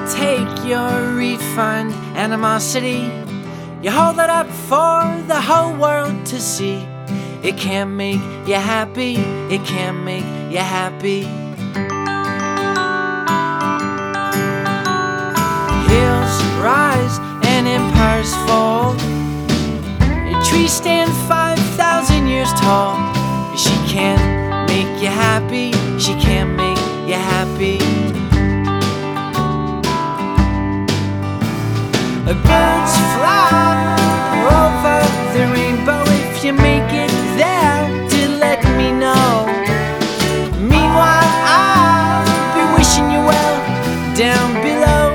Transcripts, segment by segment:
take your refined animosity, you hold it up for the whole world to see. It can't make you happy, it can't make you happy. Hills rise and empires fall. Trees stand 5,000 years tall. She can't make you happy, she can't make you happy. Birds fly over the rainbow. If you make it there, to let me know. Meanwhile, I'll be wishing you well down below.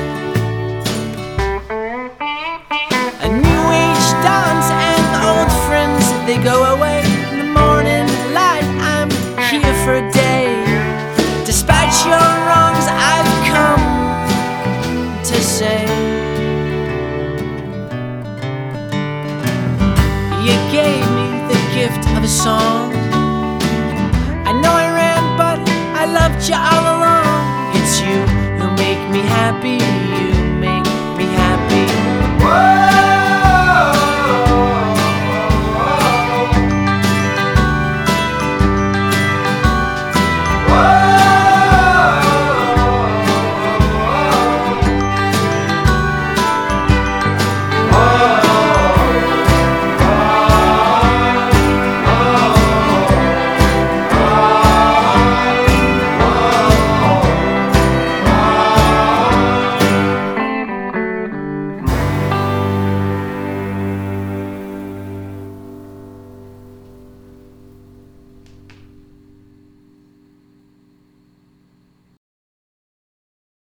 A new age dawns and old friends, they go away. In the morning light, I'm here for a day. Despite your wrongs, I've come to say. You gave me the gift of a song. I know I ran, but I loved you all along. It's you who make me happy.